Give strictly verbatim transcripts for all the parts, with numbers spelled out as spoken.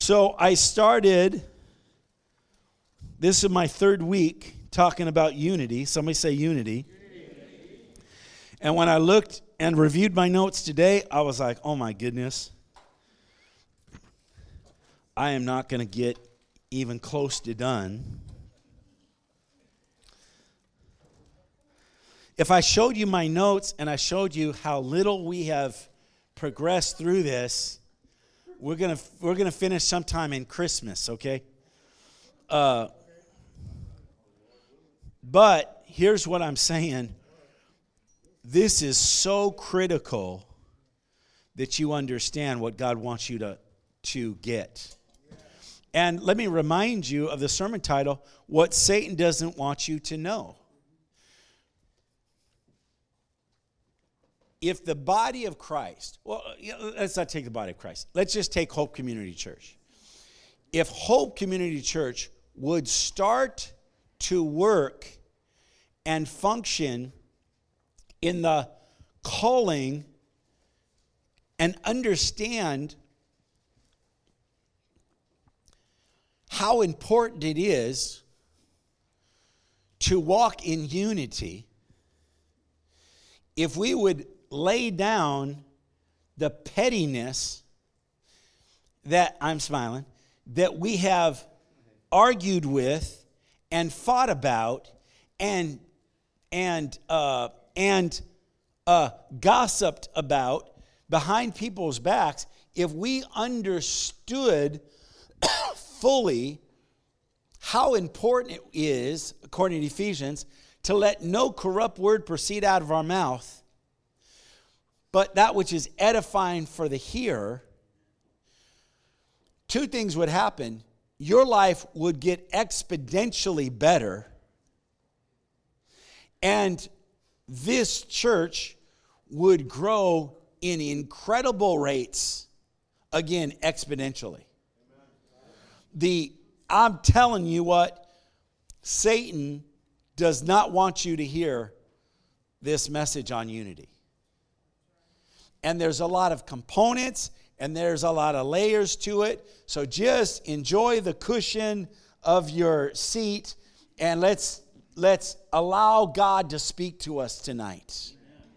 So I started, this is my third week talking about unity. Somebody say unity. Unity. And when I looked and reviewed my notes today, I was like, oh my goodness. I am not going to get even close to done. If I showed you my notes and I showed you how little we have progressed through this, we're gonna we're gonna finish sometime in Christmas, okay? Uh, but here's what I'm saying: this is so critical that you understand what God wants you to to get. And let me remind you of the sermon title: what Satan doesn't want you to know. If the body of Christ, well, let's not take the body of Christ. Let's just take Hope Community Church. If Hope Community Church would start to work and function in the calling and understand how important it is to walk in unity, if we would lay down the pettiness that, I'm smiling, that we have argued with and fought about and and uh, and uh, gossiped about behind people's backs, if we understood fully how important it is, according to Ephesians, to let no corrupt word proceed out of our mouth, but that which is edifying for the hearer, two things would happen. Your life would get exponentially better, and this church would grow in incredible rates, again, exponentially. The I'm telling you what, Satan does not want you to hear this message on unity. And there's a lot of components, and there's a lot of layers to it. So just enjoy the cushion of your seat, and let's let's allow God to speak to us tonight.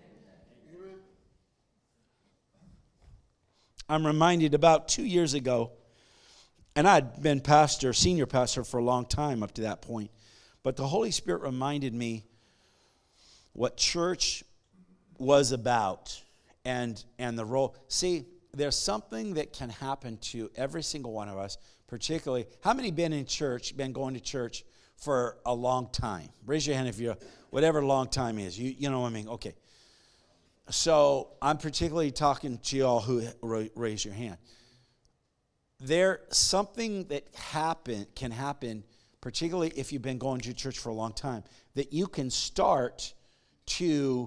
I'm reminded about two years ago, and I'd been pastor, senior pastor for a long time up to that point, but the Holy Spirit reminded me what church was about. And and the role. See, there's something that can happen to every single one of us, particularly, how many been in church, been going to church for a long time? Raise your hand if you're, whatever long time is. You you know what I mean? Okay. So I'm particularly talking to y'all who raise your hand. There's something that happen can happen, particularly if you've been going to church for a long time, that you can start to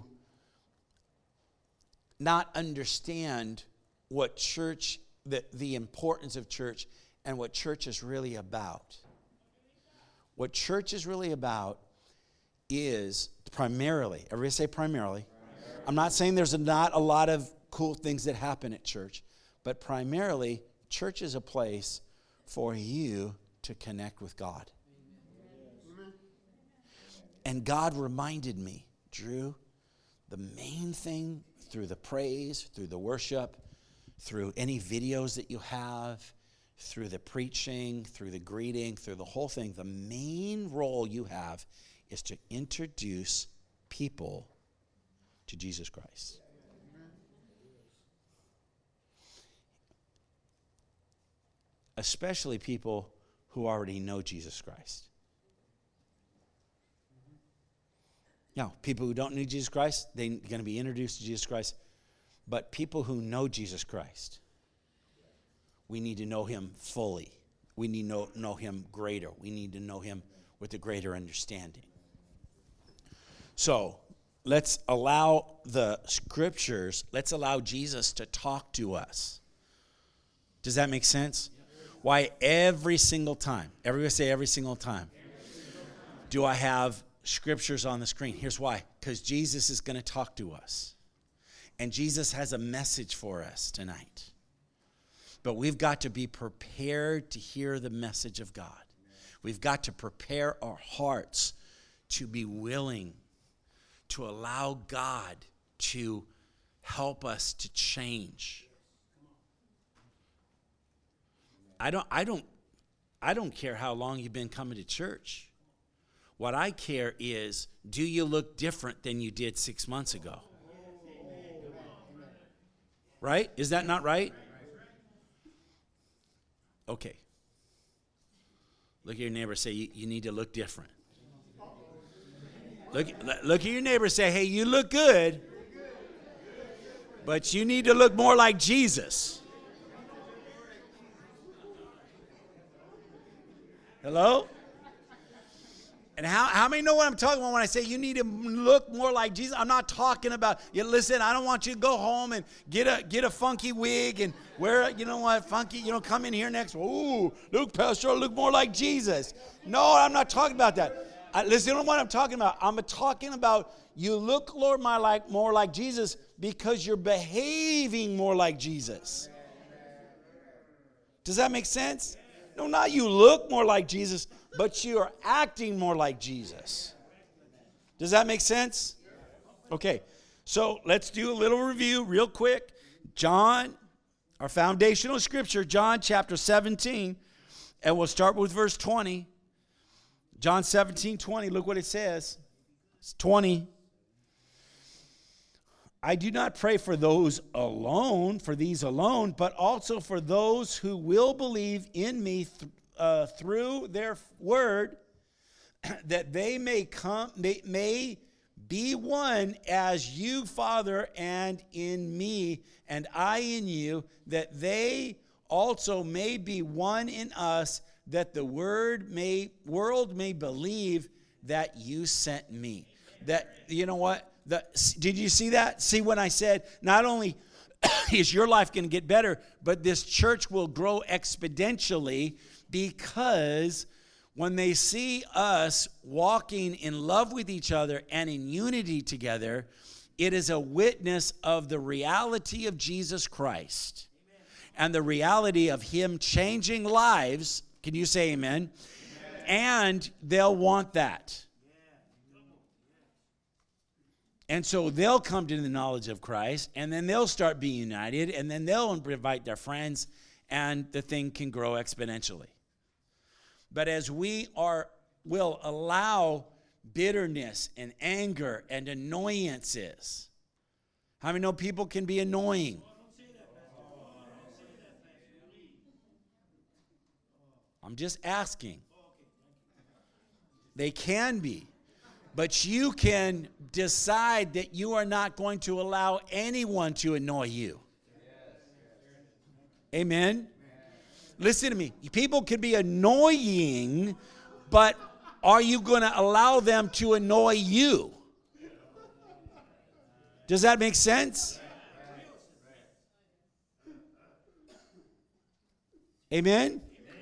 not understand what church, the, the importance of church, and what church is really about. What church is really about is primarily, everybody say primarily. primarily. I'm not saying there's not a lot of cool things that happen at church, but primarily, church is a place for you to connect with God. Amen. And God reminded me, Drew, the main thing through the praise, through the worship, through any videos that you have, through the preaching, through the greeting, through the whole thing, the main role you have is to introduce people to Jesus Christ. Especially people who already know Jesus Christ. Now, people who don't know Jesus Christ, they're going to be introduced to Jesus Christ. But people who know Jesus Christ, we need to know him fully. We need to know, know him greater. We need to know him with a greater understanding. So, let's allow the scriptures, let's allow Jesus to talk to us. Does that make sense? Why every single time, everybody say every single time, do I have scriptures on the screen? Here's why. Because Jesus is going to talk to us. And Jesus has a message for us tonight. But we've got to be prepared to hear the message of God. We've got to prepare our hearts to be willing to allow God to help us to change. I don't, I don't, I don't care how long you've been coming to church. What I care is, do you look different than you did six months ago? Right? Is that not right? Okay. Look at your neighbor and say, you, you need to look different. Look, look at your neighbor and say, hey, you look good, but you need to look more like Jesus. Hello? And how, how many know what I'm talking about when I say you need to look more like Jesus? I'm not talking about, you listen, I don't want you to go home and get a get a funky wig and wear, you know what, funky, you know, come in here next. Ooh, look, Pastor, I look more like Jesus. No, I'm not talking about that. I, listen, you know what I'm talking about? I'm talking about you look, Lord, my like more like Jesus because you're behaving more like Jesus. Does that make sense? No, not you look more like Jesus, but you are acting more like Jesus. Does that make sense? Okay, so let's do a little review real quick. John, our foundational scripture, John chapter seventeen, and we'll start with verse twenty. John seventeen, twenty, look what it says. It's twenty. I do not pray for those alone, for these alone, but also for those who will believe in me th- uh, through their word, that they may come, may, may be one as you, Father, and in me, and I in you, that they also may be one in us, that the word may world may believe that you sent me. That, you know what? The, did you see that? See when I said, not only is your life going to get better, but this church will grow exponentially because when they see us walking in love with each other and in unity together, it is a witness of the reality of Jesus Christ and the reality of him changing lives. Can you say amen? Amen. And they'll want that. And so they'll come to the knowledge of Christ, and then they'll start being united, and then they'll invite their friends, and the thing can grow exponentially. But as we are will allow bitterness and anger and annoyances, how many know people can be annoying? I'm just asking. They can be. But you can decide that you are not going to allow anyone to annoy you. Amen? Listen to me. People can be annoying, but are you going to allow them to annoy you? Does that make sense? Amen?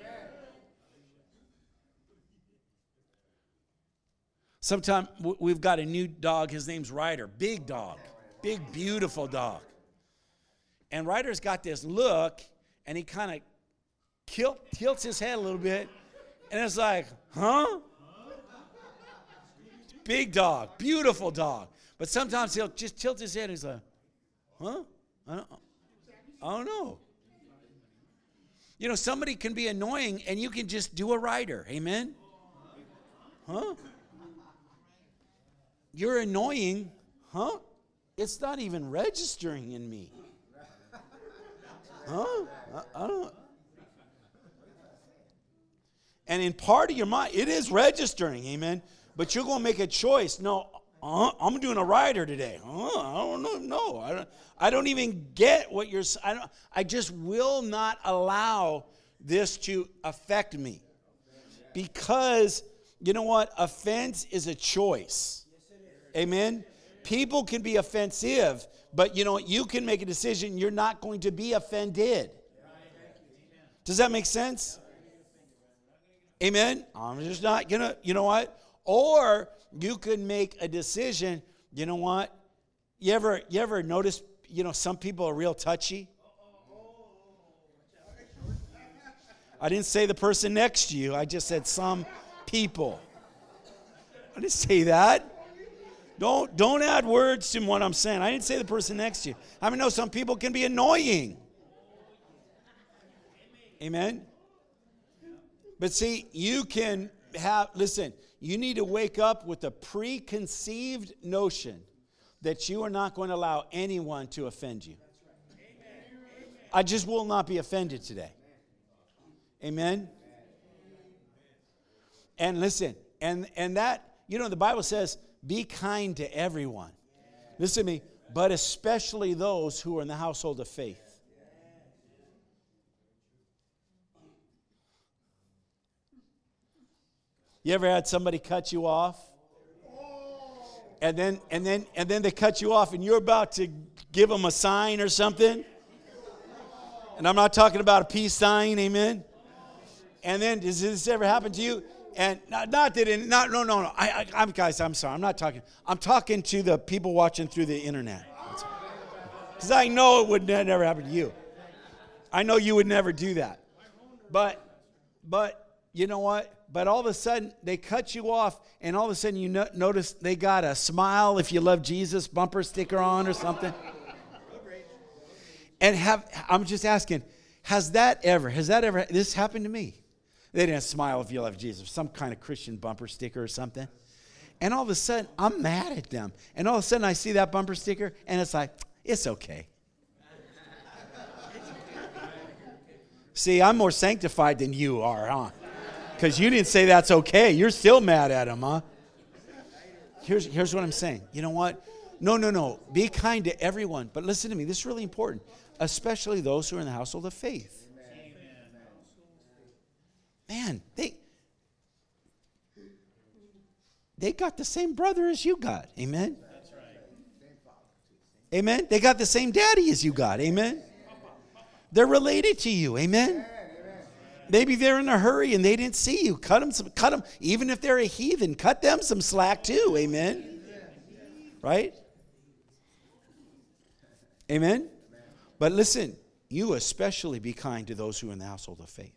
Sometime we've got a new dog. His name's Ryder. Big dog. Big, beautiful dog. And Ryder's got this look, and he kind of tilt, tilts his head a little bit. And it's like, huh? Big dog. Beautiful dog. But sometimes he'll just tilt his head and he's like, huh? I don't, I don't know. You know, somebody can be annoying, and you can just do a Ryder. Amen? Huh? You're annoying, huh? It's not even registering in me. Huh? I, I don't. And in part of your mind, it is registering, amen? But you're going to make a choice. No, uh, I'm doing a Ryder today. Uh, I don't know. No, I don't. I don't even get what you're. I don't. I just will not allow this to affect me, because you know what? Offense is a choice. Amen? People can be offensive, but you know, you can make a decision you're not going to be offended. Does that make sense? Amen? I'm just not going to, you know what? Or you can make a decision, you know what? You ever, you ever notice, you know, some people are real touchy? I didn't say the person next to you. I just said some people. I didn't say that. Don't, don't add words to what I'm saying. I didn't say the person next to you. I mean, no, some people can be annoying. Amen? But see, you can have, listen, you need to wake up with a preconceived notion that you are not going to allow anyone to offend you. I just will not be offended today. Amen? And listen, and, and that, you know, the Bible says, be kind to everyone. Listen to me, but especially those who are in the household of faith. You ever had somebody cut you off? And then and then and then they cut you off and you're about to give them a sign or something? And I'm not talking about a peace sign, amen? And then does this ever happen to you? And not, not that it, not no no no. I, I I'm guys, I'm sorry. I'm not talking. I'm talking to the people watching through the internet. Because I know it would never happen to you. I know you would never do that. But but you know what? But all of a sudden, they cut you off, and all of a sudden you no- notice they got a smile if you love Jesus bumper sticker on or something. And have I'm just asking, has that ever, has that ever, this happened to me. They didn't smile if you love Jesus, some kind of Christian bumper sticker or something. And all of a sudden, I'm mad at them. And all of a sudden, I see that bumper sticker, and it's like, it's okay. See, I'm more sanctified than you are, huh? Because you didn't say that's okay. You're still mad at him, huh? Here's, here's what I'm saying. You know what? No, no, no. Be kind to everyone. But listen to me. This is really important. Especially those who are in the household of faith. Man, they, they got the same brother as you got. Amen? Amen? They got the same daddy as you got. Amen? They're related to you. Amen? Maybe they're in a hurry and they didn't see you. Cut them, some, cut them. Even if they're a heathen, cut them some slack too. Amen? Right? Amen? But listen, you especially be kind to those who are in the household of faith.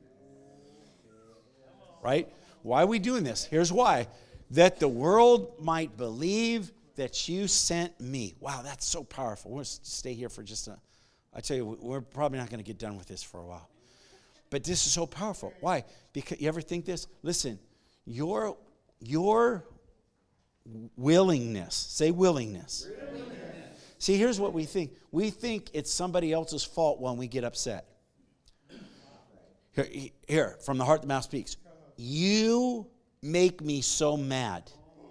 Right? Why are we doing this? Here's why. That the world might believe that you sent me. Wow, that's so powerful. We'll stay here for just a, I tell you, we're probably not going to get done with this for a while. But this is so powerful. Why? Because you ever think this? Listen, your, your willingness, say willingness. willingness. See, here's what we think. We think it's somebody else's fault when we get upset. Here, here from the heart the mouth speaks. You make me so mad.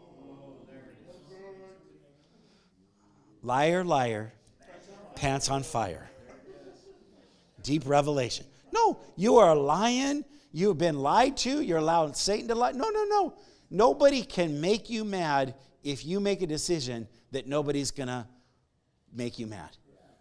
Liar, liar, pants on fire. Deep revelation. No, you are lying. You have been lied to. You're allowing Satan to lie. No, no, no. Nobody can make you mad if you make a decision that nobody's going to make you mad.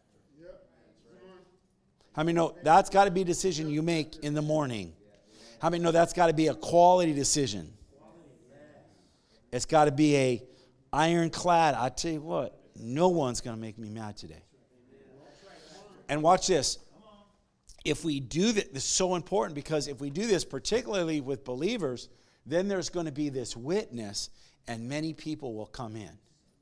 How many know that's got to be a decision you make in the morning? How many know that's got to be a quality decision? It's got to be a ironclad. I tell you what, no one's going to make me mad today. And watch this. If we do this, this is so important because if we do this, particularly with believers, then there's going to be this witness and many people will come in.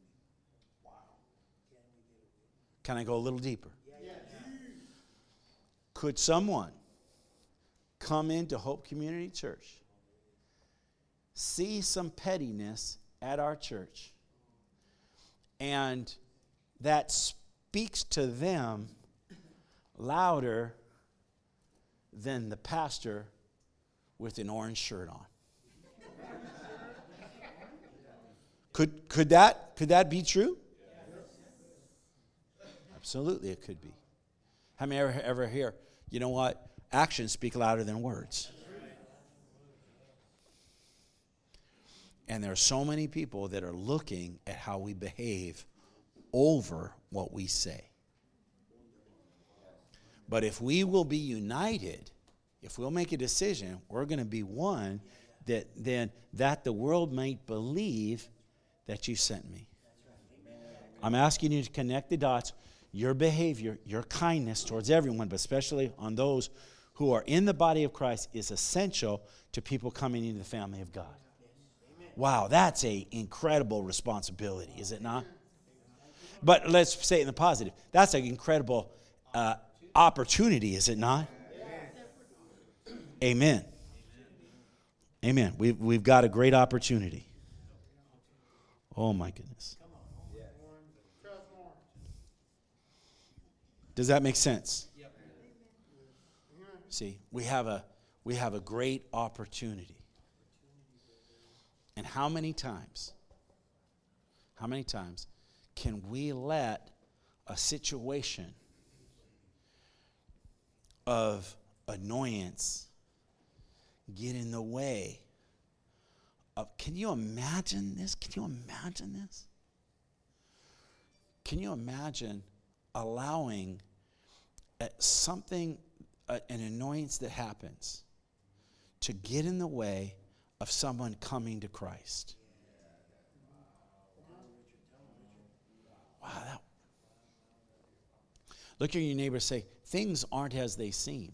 Can I go a little deeper? Yes. Could someone come into Hope Community Church, see some pettiness at our church, and that speaks to them louder than the pastor with an orange shirt on? Could could that could that be true? Absolutely, it could be. How many ever ever hear? You know what? Actions speak louder than words. And there are so many people that are looking at how we behave over what we say. But if we will be united, if we'll make a decision, we're going to be one that then that the world might believe that you sent me. I'm asking you to connect the dots. Your behavior, your kindness towards everyone, but especially on those who are in the body of Christ is essential to people coming into the family of God. Wow, that's an incredible responsibility, is it not? But let's say it in the positive. That's an incredible uh, opportunity, is it not? Amen. Amen. We've, we've got a great opportunity. Oh, my goodness. Does that make sense? See, we have a we have a great opportunity. And how many times, how many times can we let a situation of annoyance get in the way of, can you imagine this? Can you imagine this? Can you imagine allowing uh, something, uh, an annoyance that happens, to get in the way of someone coming to Christ? Wow. That, look at your neighbor and say, things aren't as they seem.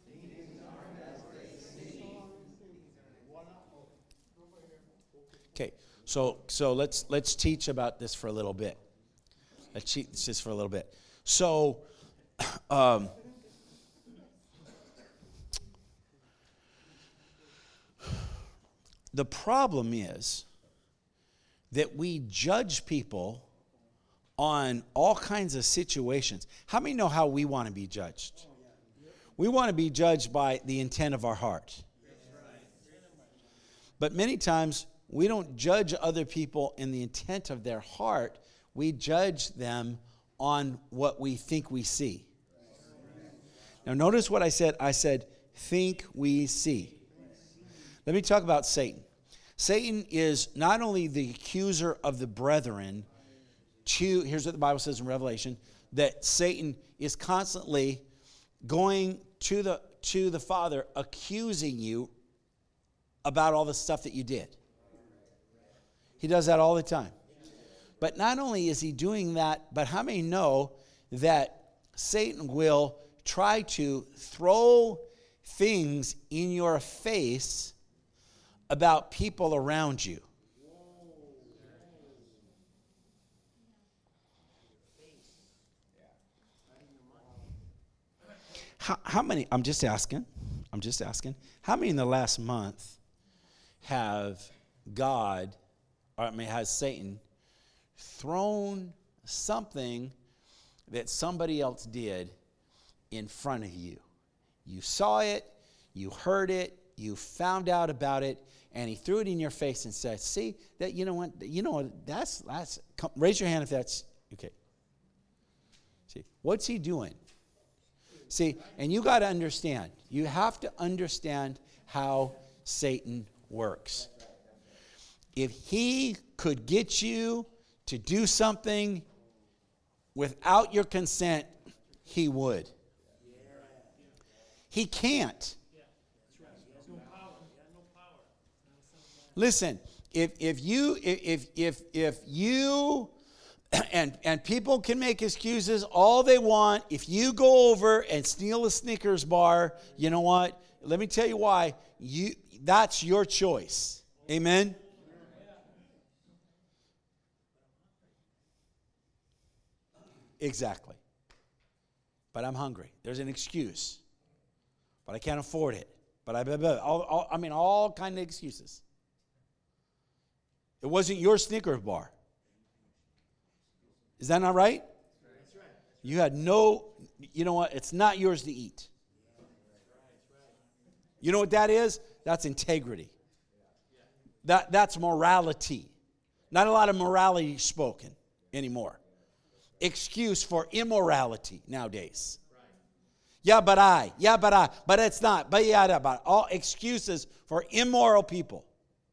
Okay, so so let's let's teach about this for a little bit. Let's teach this for a little bit. So, um, the problem is that we judge people on all kinds of situations. How many know how we want to be judged? We want to be judged by the intent of our heart. But many times, we don't judge other people in the intent of their heart. We judge them on what we think we see. Now, notice what I said. I said, think we see. Let me talk about Satan. Satan is not only the accuser of the brethren, to, here's what the Bible says in Revelation, that Satan is constantly going to the, to the Father, accusing you about all the stuff that you did. He does that all the time. But not only is he doing that, but how many know that Satan will try to throw things in your face about people around you? How, how many, I'm just asking, I'm just asking, how many in the last month have God, or I mean, has Satan thrown something that somebody else did in front of you? You saw it, you heard it, you found out about it, and he threw it in your face and said, see, that you know what, you know what, that's, that's, come, raise your hand if that's, okay. See, what's he doing? See, and you got to understand, you have to understand how Satan works. If he could get you to do something without your consent, he would. He can't. Listen, if if you if if if you and and people can make excuses all they want. If you go over and steal a Snickers bar, you know what? Let me tell you why. You that's your choice. Amen. Exactly. But I'm hungry. There's an excuse. But I can't afford it. But I, blah, blah, all, all, I mean, all kind of excuses. It wasn't your Snickers bar. Is that not right? That's right. You had no, you know what? It's not yours to eat. You know what that is? That's integrity. That, that's morality. Not a lot of morality spoken anymore. Excuse for immorality nowadays. Yeah, but I. Yeah, but I. But it's not. But yeah, but all excuses for immoral people.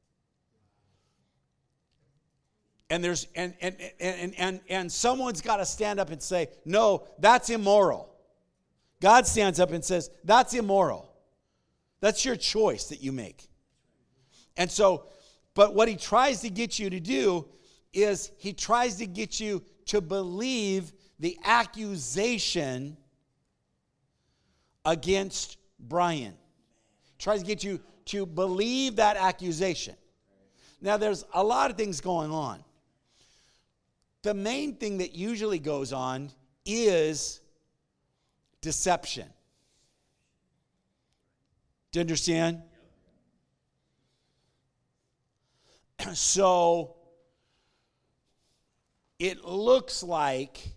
And there's and and and and and someone's got to stand up and say, "No, that's immoral." God stands up and says, "That's immoral." That's your choice that you make. And so, but what he tries to get you to do is he tries to get you to believe the accusation against Brian. Tries to get you to believe that accusation. Now, there's a lot of things going on. The main thing that usually goes on is deception. Do you understand? So, it looks like,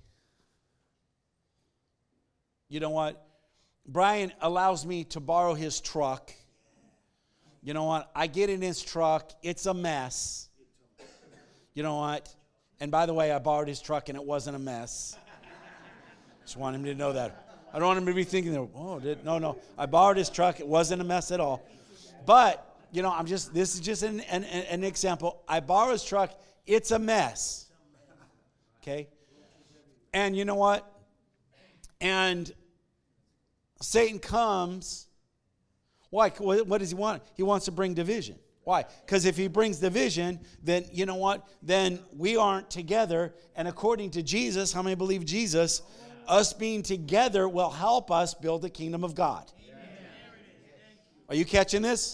you know what? Brian allows me to borrow his truck. You know what? I get in his truck. It's a mess. You know what? And by the way, I borrowed his truck and it wasn't a mess. Just want him to know that. I don't want him to be thinking, oh, did, no, no. I borrowed his truck. It wasn't a mess at all. But, you know, I'm just, this is just an, an, an example. I borrow his truck. It's a mess. Okay? And you know what? And Satan comes. Why? What does he want? He wants to bring division. Why? Because if he brings division, then you know what? Then we aren't together. And according to Jesus, how many believe Jesus? Us being together will help us build the kingdom of God. Are you catching this?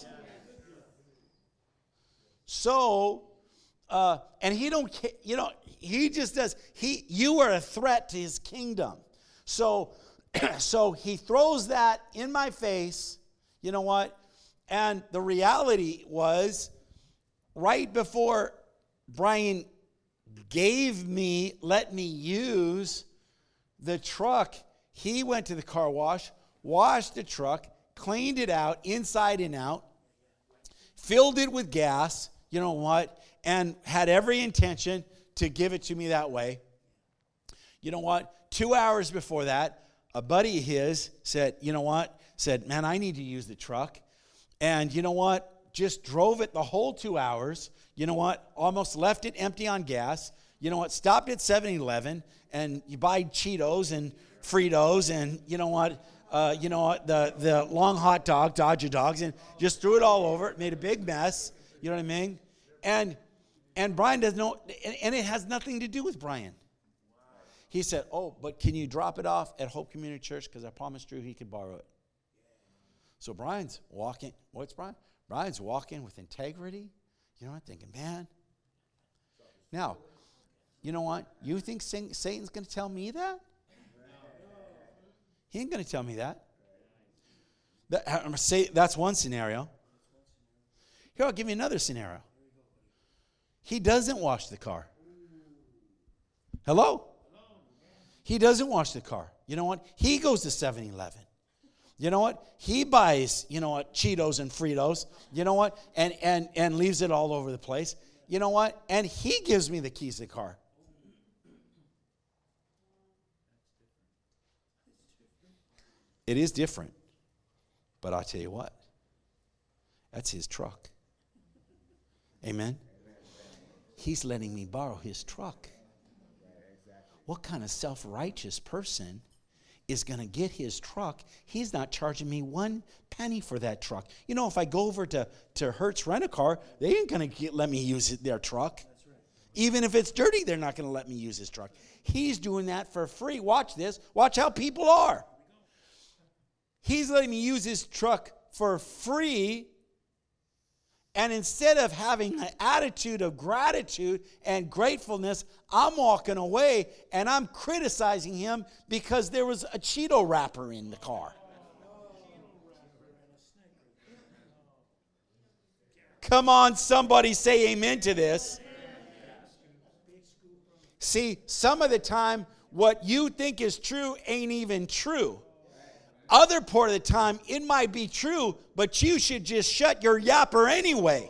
So, uh, and he don't, you know, he just does. He, you are a threat to his kingdom. So, so he throws that in my face. You know what? And the reality was, right before Brian gave me, let me use the truck, he went to the car wash, washed the truck, cleaned it out inside and out, filled it with gas, you know what, and had every intention to give it to me that way. You know what? Two hours before that, a buddy of his said, you know what? Said, man, I need to use the truck. And you know what? Just drove it the whole two hours. You know what? Almost left it empty on gas. You know what? Stopped at seven eleven and you buy Cheetos and Fritos and you know what? Uh, you know what? The, the long hot dog, Dodger dogs, and just threw it all over it. Made a big mess. You know what I mean? And and Brian doesn't know, and, and it has nothing to do with Brian. He said, oh, but can you drop it off at Hope Community Church? Because I promised Drew he could borrow it. So Brian's walking. What's Brian? Brian's walking with integrity. You know what? Thinking, man. Now, you know what? You think Satan's going to tell me that? He ain't going to tell me that. that I'm gonna say that's one scenario. Here, I'll give you another scenario. He doesn't wash the car. Hello? He doesn't wash the car. You know what? He goes to seven eleven. You know what? He buys, you know what, Cheetos and Fritos, you know what, and, and, and leaves it all over the place. You know what? And he gives me the keys to the car. It is different. But I'll tell you what. That's his truck. Amen? He's letting me borrow his truck. What kind of self-righteous person is going to get his truck? He's not charging me one penny for that truck. You know, if I go over to, to Hertz Rent-A-Car, they ain't going to let me use their truck. That's right. Even if it's dirty, they're not going to let me use his truck. He's doing that for free. Watch this. Watch how people are. He's letting me use his truck for free. And instead of having an attitude of gratitude and gratefulness, I'm walking away and I'm criticizing him because there was a Cheeto wrapper in the car. Come on, somebody say amen to this. See, some of the time, what you think is true ain't even true. Other part of the time, it might be true, but you should just shut your yapper anyway.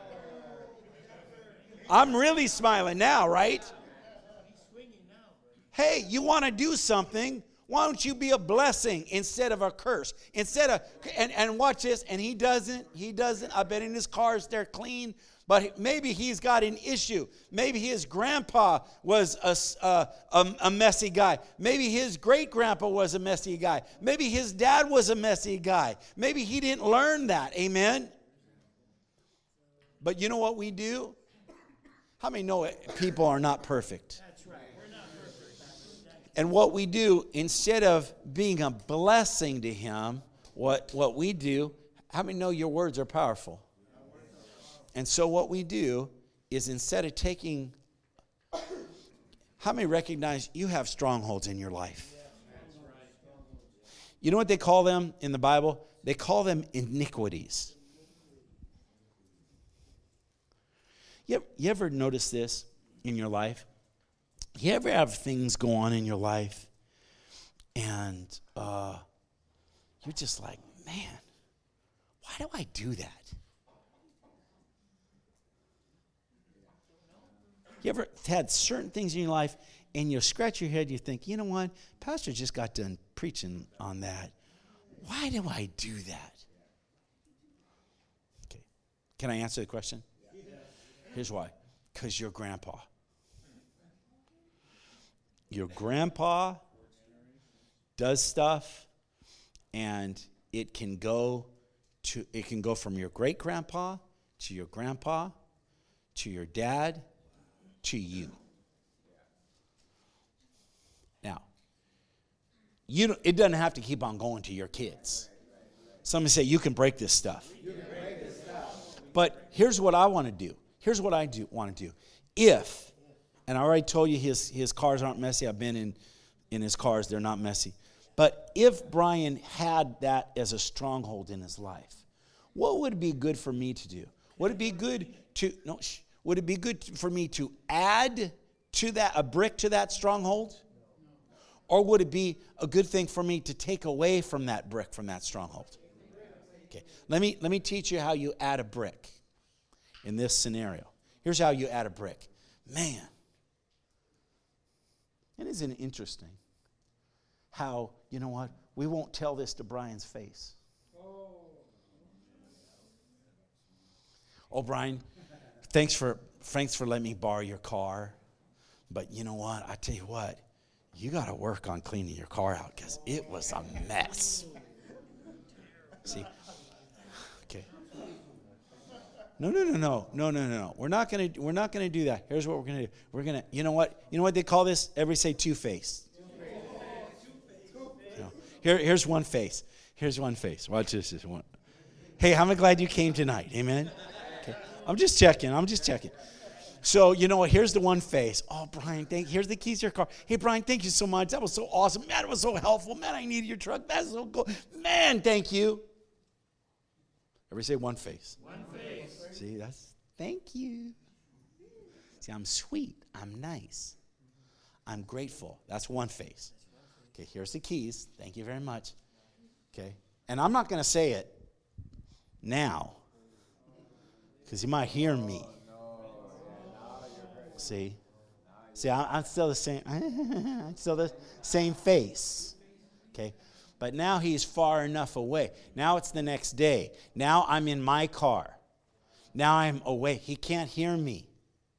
I'm really smiling now, right? Hey, you want to do something? Why don't you be a blessing instead of a curse? Instead of, and, and watch this, and he doesn't, he doesn't. I bet in his cars they're clean, but maybe he's got an issue. Maybe his grandpa was a, a, a, a messy guy. Maybe his great-grandpa was a messy guy. Maybe his dad was a messy guy. Maybe he didn't learn that, amen? But you know what we do? How many know it? People are not perfect? That's right. We're not perfect. And what we do, instead of being a blessing to him, what, what we do, how many know your words are powerful? And so what we do is instead of taking, how many recognize you have strongholds in your life? You know what they call them in the Bible? They call them iniquities. You ever, you ever notice this in your life? You ever have things go on in your life and uh, you're just like, man, why do I do that? You ever had certain things in your life and you scratch your head, you think, you know what, Pastor just got done preaching on that. Why do I do that? Okay. Can I answer the question? Here's why. Because your grandpa. Your grandpa does stuff, and it can go to it can go from your great grandpa to your grandpa to your dad to you. Now, you don't, it doesn't have to keep on going to your kids. Somebody say you can break this stuff. You can break this stuff. But here's what I want to do. Here's what I do want to do. If, and I already told you his, his cars aren't messy. I've been in, in his cars. They're not messy. But if Brian had that as a stronghold in his life, what would be good for me to do? Would it be good to, no, shh, would it be good for me to add to that, a brick to that stronghold? Or would it be a good thing for me to take away from that brick, from that stronghold? Okay, let me, let me teach you how you add a brick. In this scenario, here's how you add a brick. Man, it isn't interesting how, you know what, we won't tell this to Brian's face. Oh, Brian, thanks for thanks for letting me borrow your car. But you know what, I tell you what, you got to work on cleaning your car out because it was a mess. See? No, no, no, no, no, no, no. We're not gonna. We're not gonna do that. Here's what we're gonna do. We're gonna. You know what? You know what they call this? Everybody say two-faced. No. Here, here's one face. Here's one face. Watch this. This one. Hey, I'm glad you came tonight. Amen. Okay. I'm just checking. I'm just checking. So you know what? Here's the one face. Oh, Brian, thank. Here's the keys to your car. Hey, Brian, thank you so much. That was so awesome. Man, it was so helpful. Man, I needed your truck. That's so cool. Man, thank you. Everybody say one face. One face. See, that's, thank you. See, I'm sweet. I'm nice. I'm grateful. That's one face. Okay, here's the keys. Thank you very much. Okay, and I'm not going to say it now because you might hear me. See? See, I'm still the same. I'm still the same face. Okay? But now he's far enough away. Now it's the next day. Now I'm in my car. Now I'm away. He can't hear me.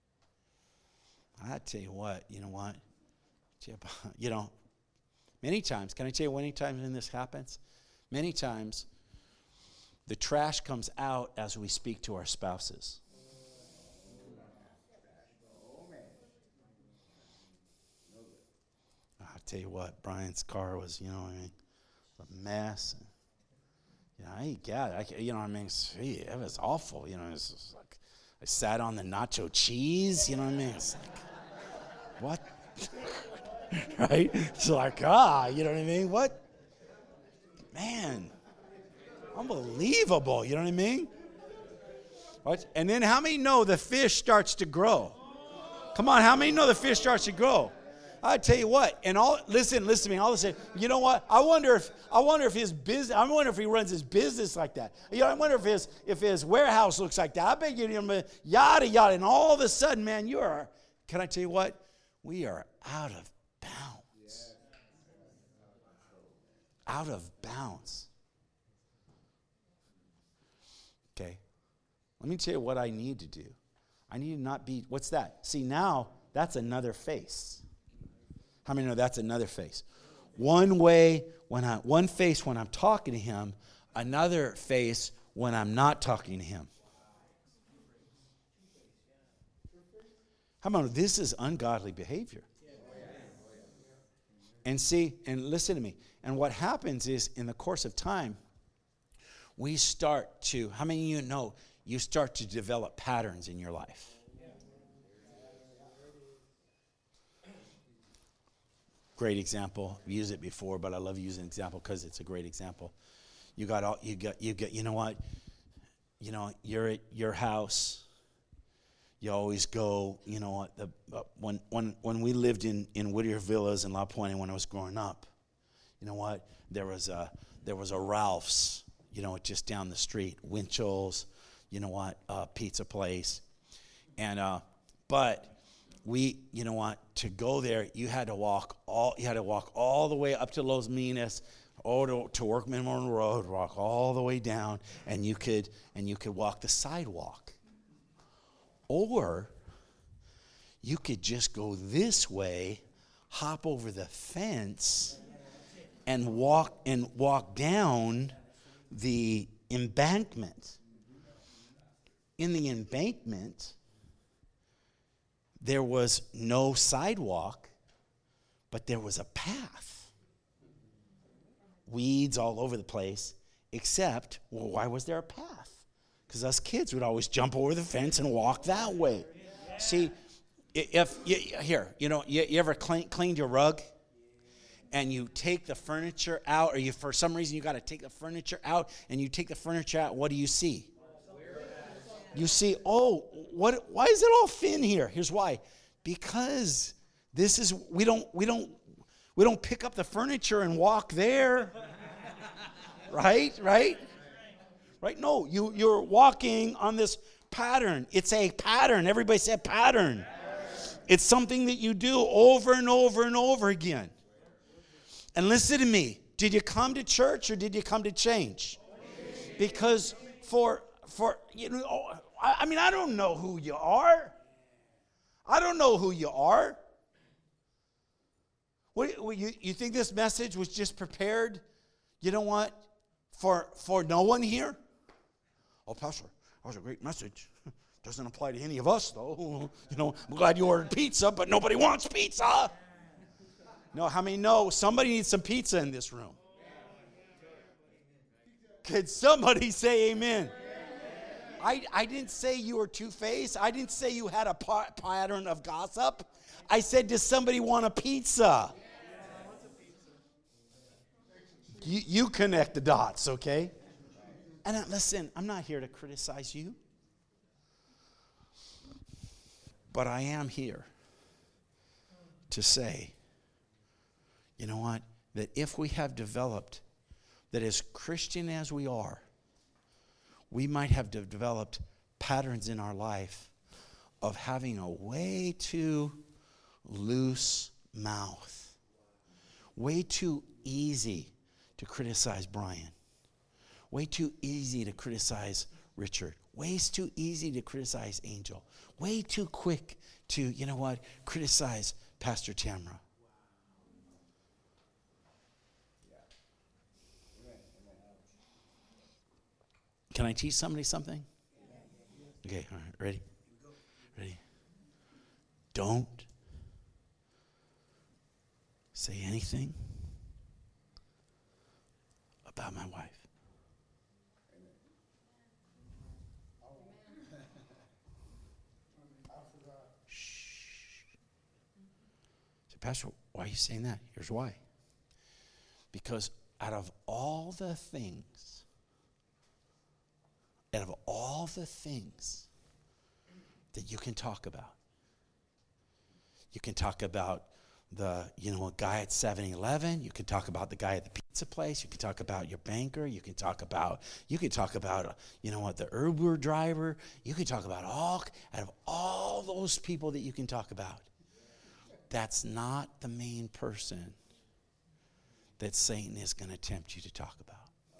I tell you what, you know what? You know, many times, can I tell you many times when this happens? Many times, the trash comes out as we speak to our spouses. I tell you what, Brian's car was, you know what I mean, a mess. You know, I got it. I, you know what I mean? Gee, it was awful. You know, it was like I sat on the nacho cheese. You know what I mean? It's like, what? Right? It's like, ah, you know what I mean? What? Man, unbelievable. You know what I mean? What? And then how many know the fish starts to grow? Come on, how many know the fish starts to grow? I tell you what, and all listen, listen to me. All of a sudden, you know what? I wonder if I wonder if his business. I wonder if he runs his business like that. You know, I wonder if his if his warehouse looks like that. I bet you know, yada yada. And all of a sudden, man, you are. Can I tell you what? We are out of bounds. Out of bounds. Okay. Let me tell you what I need to do. I need to not be. What's that? See, now that's another face. How many know that's another face? One way when I, one face when I'm talking to him, another face when I'm not talking to him. How about this is ungodly behavior? And see, and listen to me. And what happens is in the course of time, we start to, how many of you know, you start to develop patterns in your life? Great example. I've used it before, but I love using an example because it's a great example. You got all, you got, you get, you know what? You know, you're at your house. You always go, you know what, the, uh, when when when we lived in, in Whittier Villas in La Puente when I was growing up, you know what, there was a there was a Ralph's, you know, just down the street, Winchell's, you know what, uh, pizza place, and uh, but we, you know what, to go there, you had to walk all you had to walk all the way up to Los Minas, or to, to Workman Road, walk all the way down, and you could and you could walk the sidewalk. Or you could just go this way, hop over the fence, and walk and walk down the embankment. In the embankment, there was no sidewalk, but there was a path. Weeds all over the place, except, well, why was there a path? Because us kids would always jump over the fence and walk that way. Yeah. See, if you, here, you know, you, you ever clean, cleaned your rug, and you take the furniture out, or you for some reason you got to take the furniture out, and you take the furniture out, what do you see? You see, oh, what? Why is it all thin here? Here's why: because this is we don't we don't we don't pick up the furniture and walk there, right? Right. Right? No, you, you're walking on this pattern. It's a pattern. Everybody said pattern. It's something that you do over and over and over again. And listen to me. Did you come to church or did you come to change? Because for, for you know, I, I mean, I don't know who you are. I don't know who you are. What, what, you, you think this message was just prepared, you know what, for, for no one here? Oh, Pastor, that was a great message. Doesn't apply to any of us, though. You know, I'm glad you ordered pizza, but nobody wants pizza. No, how many know somebody needs some pizza in this room? Could somebody say amen? I, I didn't say you were two-faced. I didn't say you had a pa- pattern of gossip. I said, does somebody want a pizza? You, you connect the dots, okay? And I, listen, I'm not here to criticize you. But I am here to say, you know what? That if we have developed, that as Christian as we are, we might have de- developed patterns in our life of having a way too loose mouth. Way too easy to criticize Brian. Way too easy to criticize Richard. Way too easy to criticize Angel. Way too quick to, you know what, criticize Pastor Tamra. Can I teach somebody something? Okay, all right, ready? Ready? Don't say anything about my wife. Pastor, why are you saying that? Here's why. Because out of all the things, out of all the things that you can talk about, you can talk about the, you know, a guy at seven eleven, you can talk about the guy at the pizza place, you can talk about your banker, you can talk about, you can talk about, uh, you know what, the Uber driver, you can talk about all, out of all those people that you can talk about, that's not the main person that Satan is going to tempt you to talk about.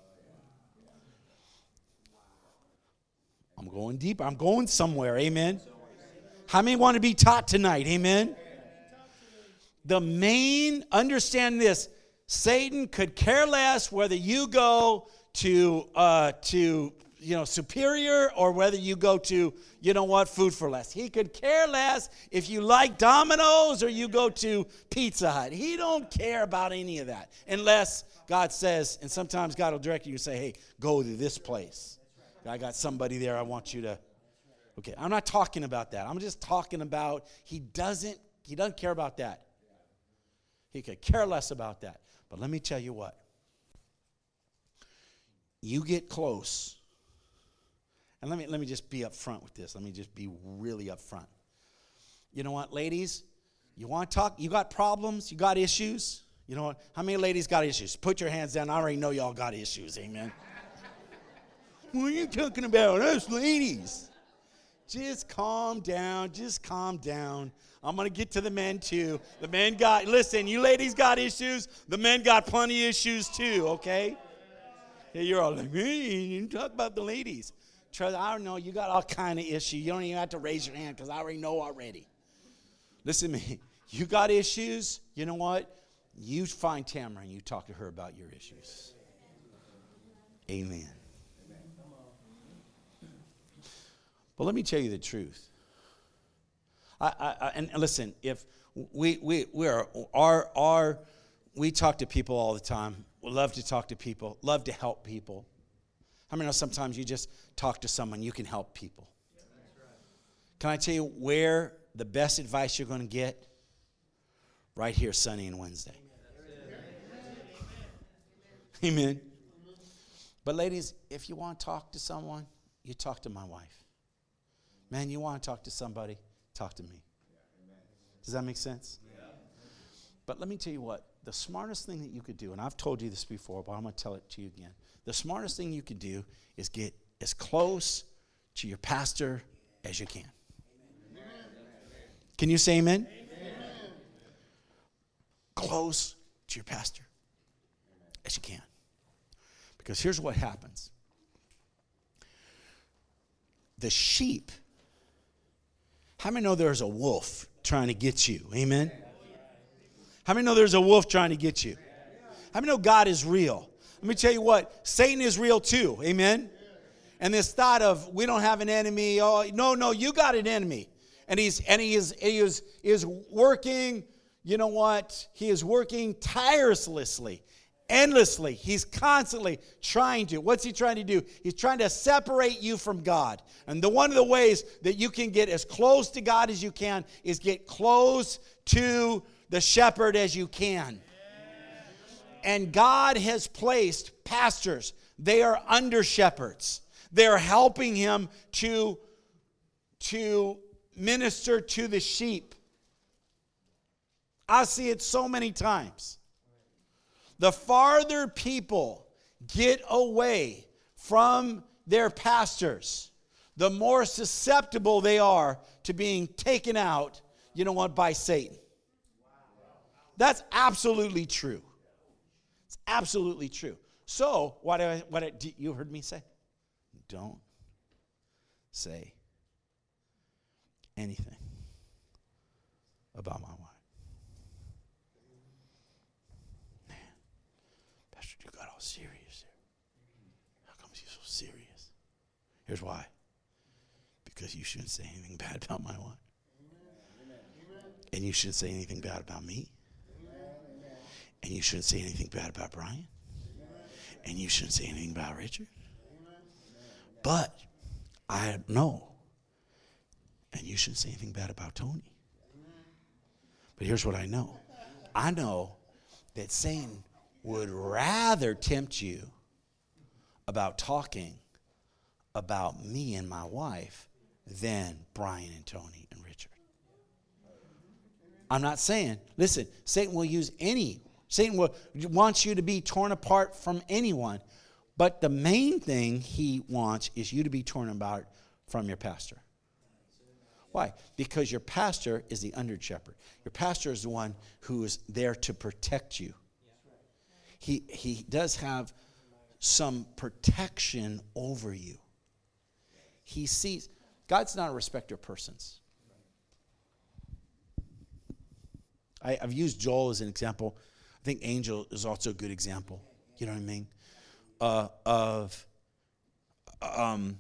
I'm going deep. I'm going somewhere. Amen. How many want to be taught tonight? Amen. The main, understand this, Satan could care less whether you go to uh, to you know, Superior or whether you go to, you know what, Food for Less. He could care less if you like Domino's or you go to Pizza Hut. He don't care about any of that unless God says, and sometimes God will direct you to say, hey, go to this place. I got somebody there I want you to. Okay, I'm not talking about that. I'm just talking about he doesn't, he doesn't care about that. He could care less about that. But let me tell you what. You get close. And let me let me just be up front with this. Let me just be really up front. You know what, ladies? You want to talk? You got problems? You got issues? You know what? How many ladies got issues? Put your hands down. I already know y'all got issues. Amen. What are you talking about? Us ladies. Just calm down. Just calm down. I'm going to get to the men too. The men got, listen, you ladies got issues. The men got plenty of issues too, okay? Yeah, you're all like, hey, you talk about the ladies. Trust, I don't know, you got all kind of issues. You don't even have to raise your hand because I already know already. Listen to me. You got issues, you know what? You find Tamara and you talk to her about your issues. Amen. But let me tell you the truth. I, I, I and listen, if we we we are our our we talk to people all the time. We love to talk to people, love to help people. How many know sometimes you just talk to someone, you can help people? Can I tell you where the best advice you're going to get? Right here, Sunday and Wednesday. Amen. Amen. But ladies, if you want to talk to someone, you talk to my wife. Man, you want to talk to somebody, talk to me. Does that make sense? Yeah. But let me tell you what, the smartest thing that you could do, and I've told you this before, but I'm going to tell it to you again. The smartest thing you could do is get as close to your pastor as you can. Amen. Can you say amen? Amen? Close to your pastor as you can. Because here's what happens. The sheep, how many know there's a wolf trying to get you? Amen? How many know there's a wolf trying to get you? How many know God is real? Let me tell you what, Satan is real too, amen? And this thought of, we don't have an enemy, oh, no, no, you got an enemy. And he's and he is he is is working, you know what? He is working tirelessly, endlessly. He's constantly trying to, what's he trying to do? He's trying to separate you from God. And the one of the ways that you can get as close to God as you can is get close to the shepherd as you can. And God has placed pastors. They are under shepherds. They're helping him to, to minister to the sheep. I see it so many times. The farther people get away from their pastors, the more susceptible they are to being taken out, you know what, by Satan. That's absolutely true. It's absolutely true. So, what, do I, what I, you heard me say? Don't say anything about my wife. Man, Pastor, you got all serious there. How come you're so serious? Here's why. Because you shouldn't say anything bad about my wife. And you shouldn't say anything bad about me. And you shouldn't say anything bad about Brian. And you shouldn't say anything about Richard. But I know. And you shouldn't say anything bad about Tony. But here's what I know. I know that Satan would rather tempt you about talking about me and my wife than Brian and Tony and Richard. I'm not saying, listen, Satan will use any Satan will, wants you to be torn apart from anyone. But the main thing he wants is you to be torn apart from your pastor. Why? Because your pastor is the under shepherd. Your pastor is the one who is there to protect you. He, he does have some protection over you. He sees. God's not a respecter of persons. I, I've used Joel as an example. I think Angel is also a good example. You know what I mean? Uh, of um,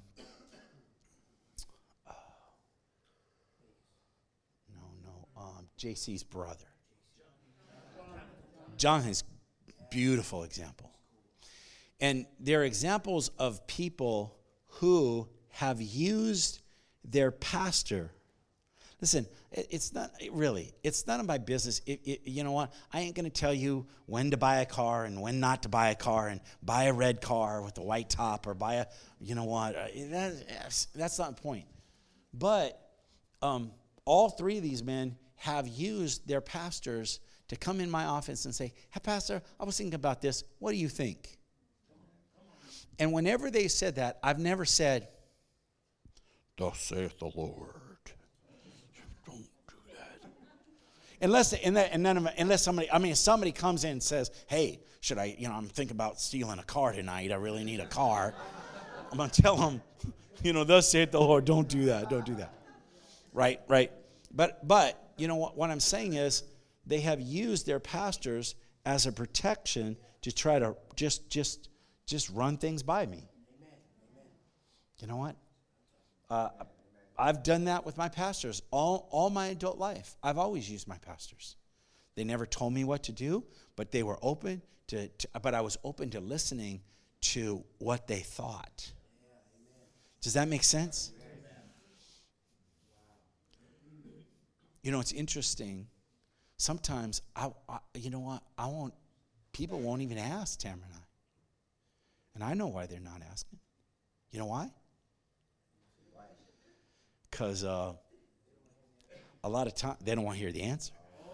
no, no, um, J C's brother. Jonathan's beautiful example. And they're examples of people who have used their pastor. Listen, it, it's not, it really, it's none of my business. It, it, you know what? I ain't going to tell you when to buy a car and when not to buy a car and buy a red car with a white top or buy a, you know what? Uh, that, that's not the point. But um, all three of these men have used their pastors to come in my office and say, hey, Pastor, I was thinking about this. What do you think? And whenever they said that, I've never said, thus saith the Lord. Don't do that. Unless, and that, and then, unless somebody, I mean, if somebody comes in and says, hey, should I, you know, I'm thinking about stealing a car tonight. I really need a car. I'm going to tell them, you know, thus saith the Lord, don't do that. Don't do that. Right, right. But, but you know, what, what I'm saying is they have used their pastors as a protection to try to just, just, just run things by me. Amen. You know what? Uh, I've done that with my pastors all, all my adult life. I've always used my pastors. They never told me what to do, but they were open to, to but I was open to listening to what they thought. Does that make sense? You know, it's interesting. Sometimes, I, I you know what? I won't, people won't even ask Tamara and I. And I know why they're not asking. You know why? Because uh, a lot of time they don't want to hear the answer.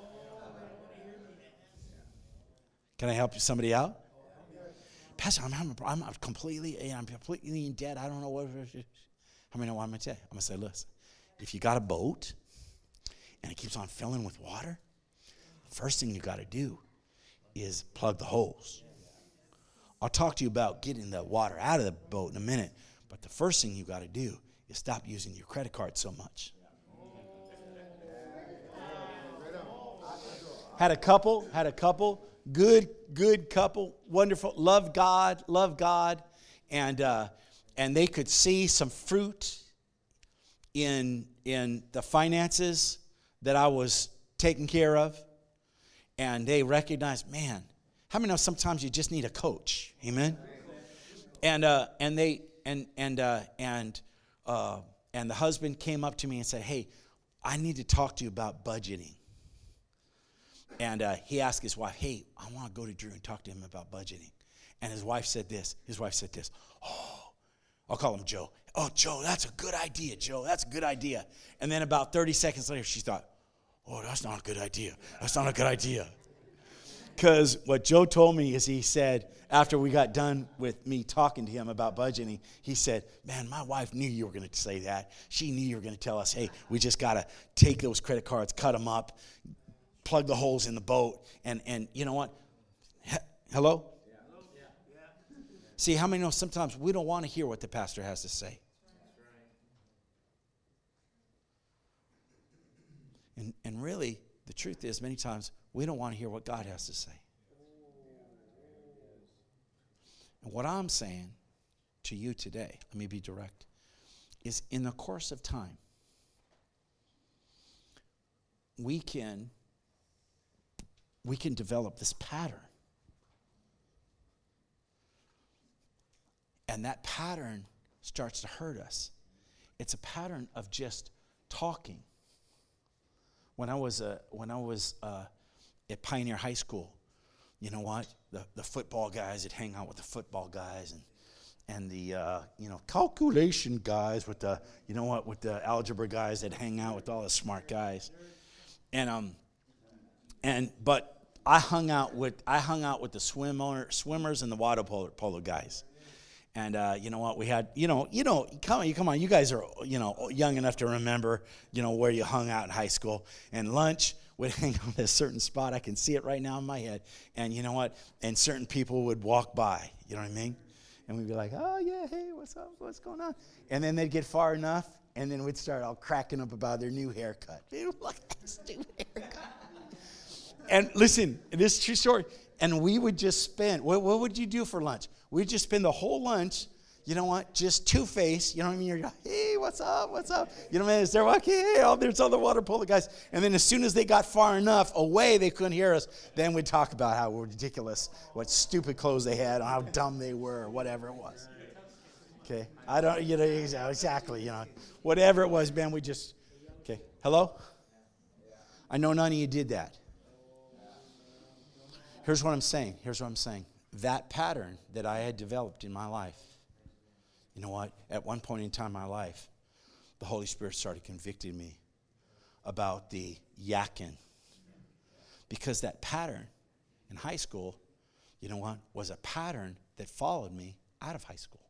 Can I help somebody out? Pastor, I'm, I'm, I'm completely, I'm completely in debt. I don't know what. How many know what I'm going to tell you? I'm going to say, listen, if you got a boat and it keeps on filling with water, the first thing you got to do is plug the holes. I'll talk to you about getting the water out of the boat in a minute, but the first thing you got to do is stop using your credit card so much. Had a couple, had a couple, good, good couple, wonderful, love God, love God, and uh, and they could see some fruit in in the finances that I was taking care of, and they recognized, man. How many know sometimes you just need a coach? Amen. And uh, and they and and uh, and uh, and the husband came up to me and said, "Hey, I need to talk to you about budgeting." And uh, he asked his wife, "Hey, I want to go to Drew and talk to him about budgeting." And his wife said this. His wife said this. "Oh, I'll call him Joe. Oh, Joe, that's a good idea, Joe. That's a good idea." And then about thirty seconds later, she thought, "Oh, that's not a good idea. That's not a good idea." Because what Joe told me is he said, after we got done with me talking to him about budgeting, he said, man, my wife knew you were going to say that. She knew you were going to tell us, hey, we just got to take those credit cards, cut them up, plug the holes in the boat. And, and you know what? He- Hello? Yeah. Yeah. See, how many know sometimes we don't want to hear what the pastor has to say? And, and really, the truth is, many times, we don't want to hear what God has to say. And what I'm saying to you today, let me be direct, is in the course of time, we can, we can develop this pattern. And that pattern starts to hurt us. It's a pattern of just talking. When I was uh, when I was uh, at Pioneer High School, you know what? The the football guys would hang out with the football guys, and and the uh, you know calculation guys with the you know what with the algebra guys that hang out with all the smart guys, and um and but I hung out with I hung out with the swim owner, swimmers and the water polo, polo guys. And uh, you know what? We had, you know, you know, come on, you come on. You guys are, you know, young enough to remember, you know, where you hung out in high school. And lunch would hang out at a certain spot. I can see it right now in my head. And you know what? And certain people would walk by. You know what I mean? And we'd be like, oh yeah, hey, what's up? What's going on? And then they'd get far enough, and then we'd start all cracking up about their new haircut. Dude, look at this new haircut. And listen, this is a true story. And we would just spend, what, what would you do for lunch? We'd just spend the whole lunch you know what, just two-faced, you know what I mean? You're like, hey, what's up, what's up? You know what I mean? As they're walking, hey, oh, there's all the water polo guys. And then as soon as they got far enough away, they couldn't hear us, then we'd talk about how ridiculous, what stupid clothes they had, or how dumb they were, or whatever it was. Okay, I don't, you know, exactly, you know, whatever it was, man, we just, okay, hello? I know none of you did that. Here's what I'm saying, here's what I'm saying. That pattern that I had developed in my life, you know what? At one point in time in my life, the Holy Spirit started convicting me about the yakking. Because that pattern in high school, you know what, was a pattern that followed me out of high school.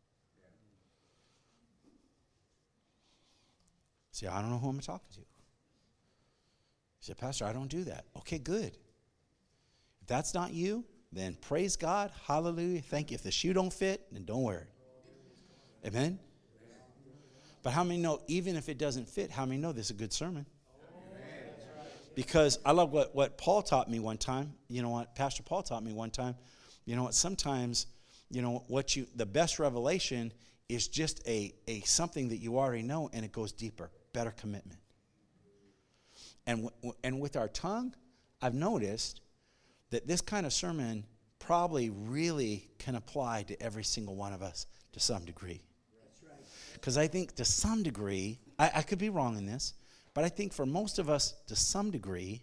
See, I don't know who I'm talking to. He said, Pastor, I don't do that. Okay, good. If that's not you, then praise God, hallelujah, thank you. If the shoe don't fit, then don't wear it. Amen? But how many know, even if it doesn't fit, how many know this is a good sermon? Because I love what, what Paul taught me one time. You know what? Pastor Paul taught me one time. You know what? Sometimes, you know, what you, the best revelation is just a, a something that you already know, and it goes deeper, better commitment. And, w- and with our tongue, I've noticed that this kind of sermon probably really can apply to every single one of us to some degree. Because I think to some degree, I, I could be wrong in this, but I think for most of us, to some degree,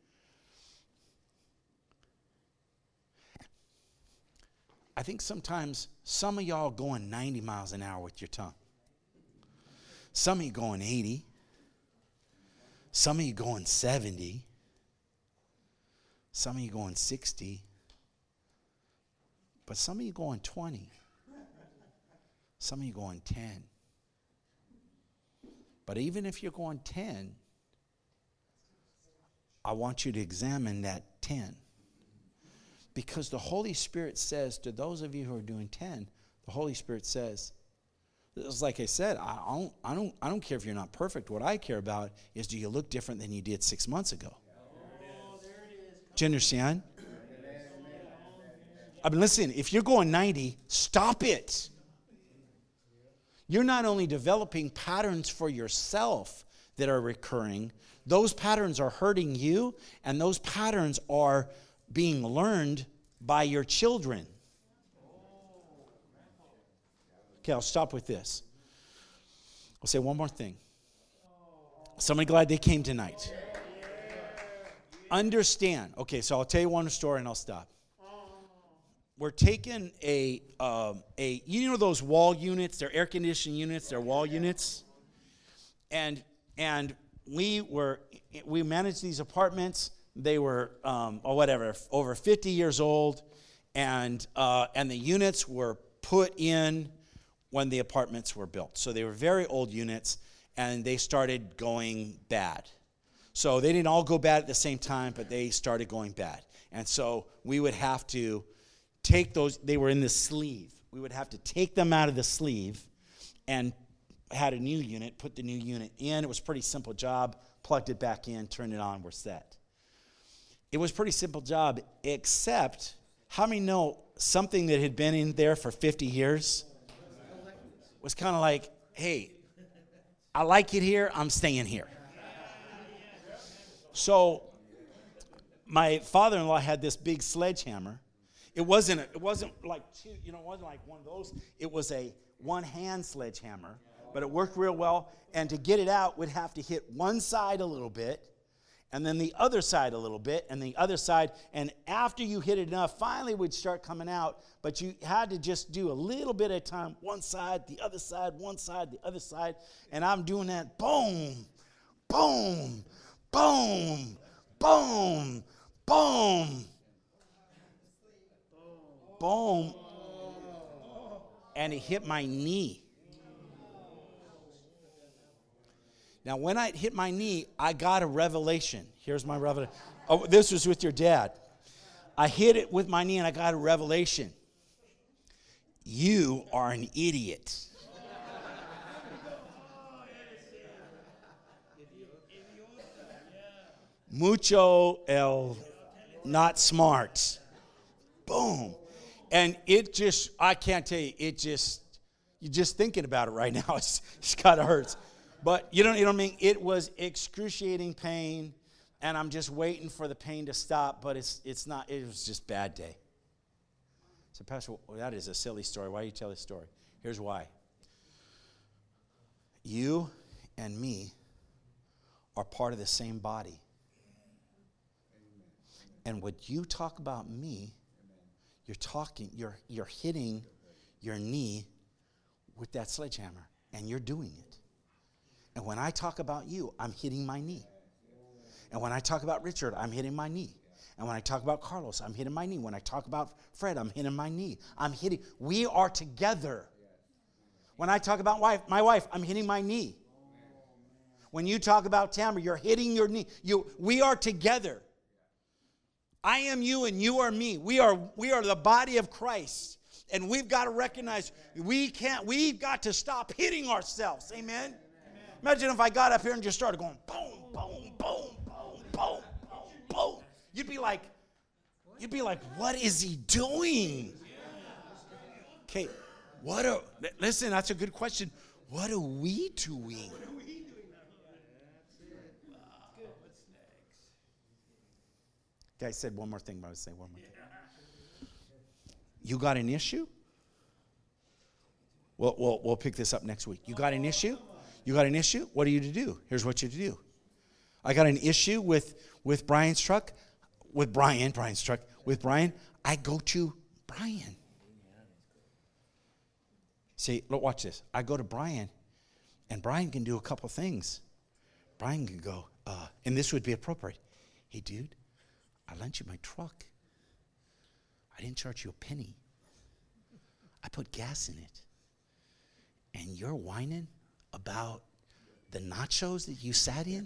I think sometimes some of y'all going ninety miles an hour with your tongue. Some of you going eighty. Some of you going seventy. Some of you going sixty. But some of you going twenty. Some of you going ten. But even if you're going ten, I want you to examine that ten. Because the Holy Spirit says to those of you who are doing ten, the Holy Spirit says, it's like I said, I don't, I don't, I don't care if you're not perfect. What I care about is, do you look different than you did six months ago? Do you understand? I mean, listen, if you're going ninety, stop it. You're not only developing patterns for yourself that are recurring, those patterns are hurting you, and those patterns are being learned by your children. Okay, I'll stop with this. I'll say one more thing. Somebody glad they came tonight. Understand. Okay, so I'll tell you one story and I'll stop. We're taking a, um, a you know those wall units, they're air conditioning units, they're wall units. And and we were, we managed these apartments. They were, um, or whatever, over fifty years old. And uh, and the units were put in when the apartments were built. So they were very old units, and they started going bad. So they didn't all go bad at the same time, but they started going bad. And so we would have to take those, they were in the sleeve. We would have to take them out of the sleeve and had a new unit, put the new unit in. It was a pretty simple job. Plugged it back in, turned it on, we're set. It was a pretty simple job, except, how many know something that had been in there for fifty years was kind of like, hey, I like it here, I'm staying here. So my father-in-law had this big sledgehammer. It wasn't a, it wasn't like two, you know, it wasn't like one of those. It was a one-hand sledgehammer, but it worked real well. And to get it out, we'd have to hit one side a little bit, and then the other side a little bit, and the other side. And after you hit it enough, finally it would start coming out. But you had to just do a little bit at a time, one side, the other side, one side, the other side. And I'm doing that, boom, boom, boom, boom, boom, boom. And it hit my knee. Now, when I hit my knee, I got a revelation. Here's my revelation. Oh, this was with your dad. I hit it with my knee, and I got a revelation. You are an idiot. Mucho el not smart. Boom. And it just, I can't tell you, it just, You just thinking about it right now, it's, it's kind of hurts. But you don't, you know what I mean? It was excruciating pain, and I'm just waiting for the pain to stop, but it's it's not, it was just a bad day. So, Pastor, well, that is a silly story. Why do you tell this story? Here's why. You and me are part of the same body. And when you talk about me, you're talking, you're you're hitting your knee with that sledgehammer, and you're doing it. And when I talk about you, I'm hitting my knee. And when I talk about Richard, I'm hitting my knee. And when I talk about Carlos, I'm hitting my knee. When I talk about Fred, I'm hitting my knee. I'm hitting, we are together. When I talk about wife, my wife, I'm hitting my knee. When you talk about Tamara, you're hitting your knee. You, we are together. I am you and you are me. We are, we are the body of Christ. And we've got to recognize we can't, we've got to stop hitting ourselves. Amen? Amen. Imagine if I got up here and just started going boom, boom, boom, boom, boom, boom, boom. You'd be like, you'd be like, what is he doing? Okay, what are, listen, that's a good question. What are we doing? Guy said one more thing, but I would say one more thing. You got an issue? We'll, we'll, we'll pick this up next week. You got an issue? You got an issue? What are you to do? Here's what you're to do. I got an issue with, with Brian's truck. With Brian, Brian's truck. With Brian, I go to Brian. See, look, watch this. I go to Brian, and Brian can do a couple things. Brian can go, uh, and this would be appropriate. Hey, dude, I lent you my truck. I didn't charge you a penny. I put gas in it. And you're whining about the nachos that you sat in?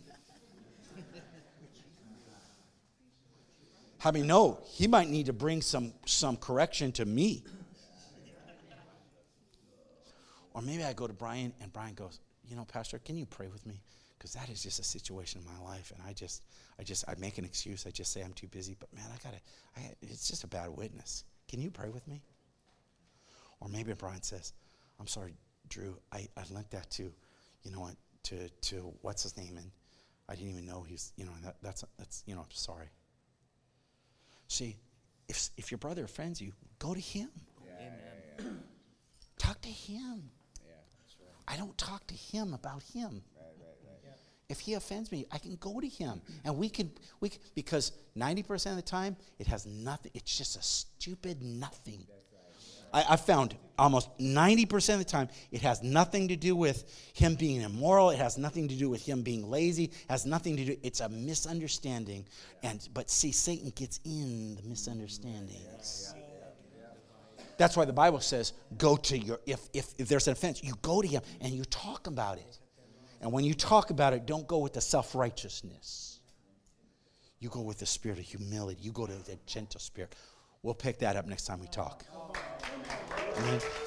I mean, no, he might need to bring some, some correction to me. Or maybe I go to Brian, and Brian goes, you know, Pastor, can you pray with me? Because that is just a situation in my life, and I just, I just, I make an excuse. I just say I'm too busy, but man, I gotta, I, it's just a bad witness. Can you pray with me? Or maybe Brian says, I'm sorry, Drew, I, I lent that to, you know what, to, to what's his name, and I didn't even know he's, you know, that, that's, that's, you know, I'm sorry. See, if if your brother offends you, go to him. Yeah, Amen. Yeah, yeah. Talk to him. Yeah, that's right. I don't talk to him about him. Right, right, right. Yeah. If he offends me, I can go to him, and we can we can, because ninety percent of the time it has nothing. It's just a stupid nothing. That's right. Yeah. I, I found almost ninety percent of the time it has nothing to do with him being immoral. It has nothing to do with him being lazy. It has nothing to do. It's a misunderstanding, yeah. and but see, Satan gets in the misunderstandings. Yeah, yeah, yeah. That's why the Bible says, go to your, if, if if there's an offense, you go to him and you talk about it. And when you talk about it, don't go with the self-righteousness. You go with the spirit of humility. You go to the gentle spirit. We'll pick that up next time we talk. Amen.